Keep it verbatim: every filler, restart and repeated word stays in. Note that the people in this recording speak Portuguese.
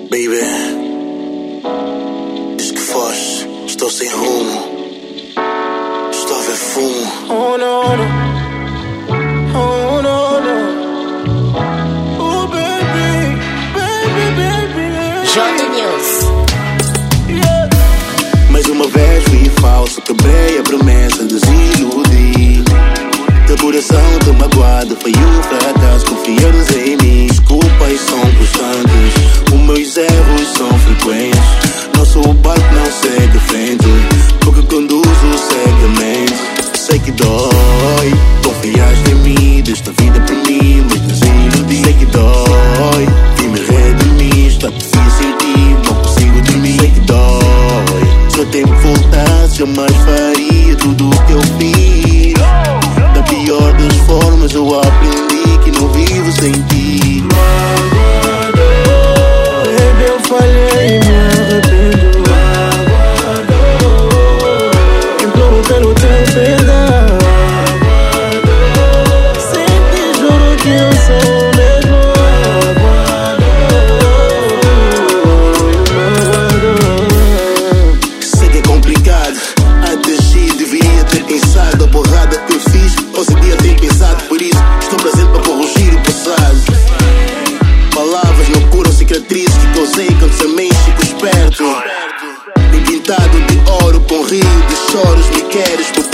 Baby, diz que foge, estou sem rumo, estou a ver fumo. Oh no, no. Oh no, no. Oh baby, baby, baby. J News. Yeah. Mais uma vez fui falso, quebrei a promessa, desiludi. Teu coração tão magoado, foi um fracasso, confiares em mim. Desculpas são constantes, os meus erros são frequentes. Nosso barco não segue frente, porque conduzo cegamente. Sei que dói, confiaste em mim, desta vida para mim, mas desiludi. Sei que dói, e me redimir, está difícil sem ti, não consigo dormir. Sei que dói, se o tempo voltasse, jamais faria tudo o que eu fiz. Da pior das formas eu aprendi que não vivo sem ti. Baby, eu falhei e me arrependo. Imploro pelo teu perdão. Sempre juro que eu sou o mesmo. Sei que é complicado, até si devia ter pensado. A porrada que eu fiz, ou devia ter pensado. Por isso estou presente para corrigir o passado. Palavras não curam cicatrizes que causei quando se mexe com esperto. Nem pintado de ouro com rio de choros me queres.